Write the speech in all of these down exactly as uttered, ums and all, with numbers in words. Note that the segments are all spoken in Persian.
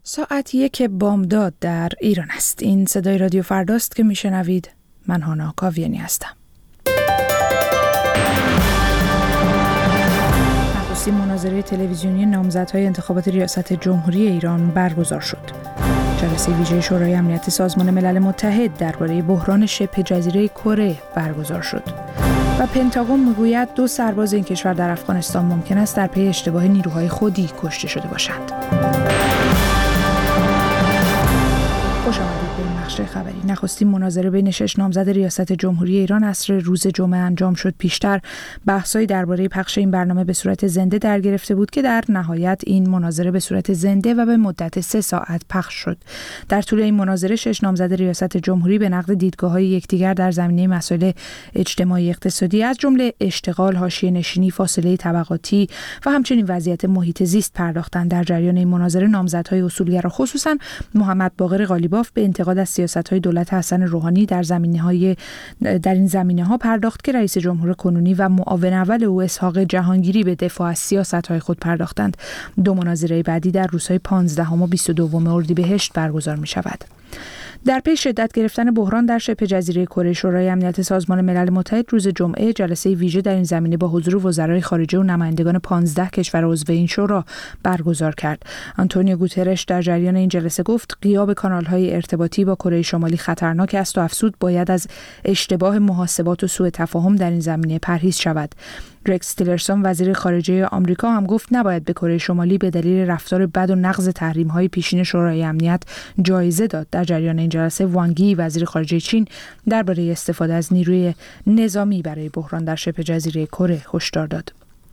ساعت یک بامداد در ایران است. این صدای رادیو فرداست که میشنوید. من هانا کاویانی هستم. نخستین مناظره تلویزیونی نامزدهای انتخابات ریاست جمهوری ایران برگزار شد. جلسه ویژه شورای امنیت سازمان ملل متحد درباره بحران شبه جزیره کره برگزار شد. و پنتاگون میگوید دو سرباز این کشور در افغانستان ممکن است در پی اشتباه نیروهای خودی کشته شده باشند. خوش آمدید به این بخش خبری. نخستین مناظره بین شش نامزد ریاست جمهوری ایران عصر روز جمعه انجام شد. پیشتر بحث‌هایی درباره پخش این برنامه به صورت زنده در گرفته بود که در نهایت این مناظره به صورت زنده و به مدت سه ساعت پخش شد. در طول این مناظره شش نامزد ریاست جمهوری به نقد دیدگاه‌های یکدیگر در زمینه مسائل اجتماعی اقتصادی از جمله اشتغال، حاشیه‌نشینی، فاصله طبقاتی و همچنین وضعیت محیط زیست پرداختند. در جریان این مناظره نامزدهای اصولگرا خصوصا محمد باقر قالیباف به انتقاد از سیاست‌های دولت حسن روحانی در زمینه‌های در این زمینه‌ها پرداخت که رئیس جمهور کنونی و معاون اول او اسحاق جهانگیری به دفاع از سیاست‌های خود پرداختند. دو مناظره بعدی در روزهای پانزدهم و بیست و دوم اردیبهشت برگزار می‌شود. در پی شدت گرفتن بحران در شبه جزیره کره، شورای امنیت سازمان ملل متحد روز جمعه جلسه ویژه در این زمینه با حضور وزرای خارجه و نمایندگان پانزده کشور عضو این شورا برگزار کرد. آنتونیو گوترش در جریان این جلسه گفت غیاب کانال‌های ارتباطی با کره شمالی خطرناک است و افزود باید از اشتباه محاسبات و سوء تفاهم در این زمینه پرهیز شود. رکس تیلرسون وزیر خارجه آمریکا هم گفت نباید به کره شمالی به دلیل رفتار بد و نقض تحریم‌های پیشین شورای امنیت جایزه داد. در جریان این جلسه وانگ یی وزیر خارجه چین درباره استفاده از نیروی نظامی برای بحران در شبه جزیره کره هشدار داد.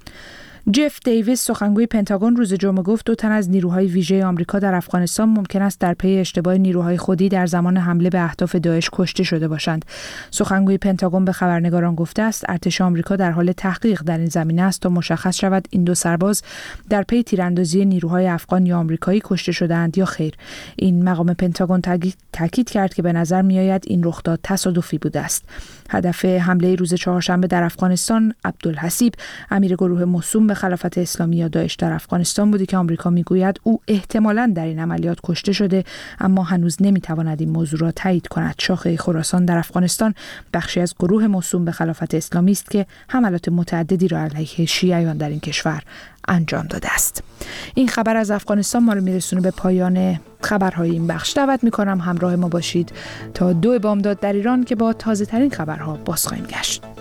جف دیویس سخنگوی پنتاگون روز جمعه گفت دو تن از نیروهای ویژه آمریکا در افغانستان ممکن است در پی اشتباه نیروهای خودی در زمان حمله به اهداف داعش کشته شده باشند. سخنگوی پنتاگون به خبرنگاران گفته است ارتش آمریکا در حال تحقیق در این زمینه است تا مشخص شود این دو سرباز در پی تیراندازی نیروهای افغان یا آمریکایی کشته شده‌اند یا خیر. این مقام پنتاگون تاکید کرد که به نظر می‌آید این رخداد تصادفی بوده است. هدف حمله روز چهارشنبه در افغانستان عبدالحسیب امیر گروه موسوم به خلافت اسلامی یا داعش در افغانستان بودی که آمریکا میگوید او احتمالاً در این عملیات کشته شده، اما هنوز نمیتواند این موضوع را تایید کند. شاخه خراسان در افغانستان بخشی از گروه موسوم به خلافت اسلامی است که حملات متعددی را علیه شیعیان در این کشور انجام داده است. این خبر از افغانستان ما رو میرسونه به پایان خبرهای این بخش. دعوت میکنم همراه ما باشید تا دو بامداد در ایران که با تازه ترین خبرها باز خواهیم گشت.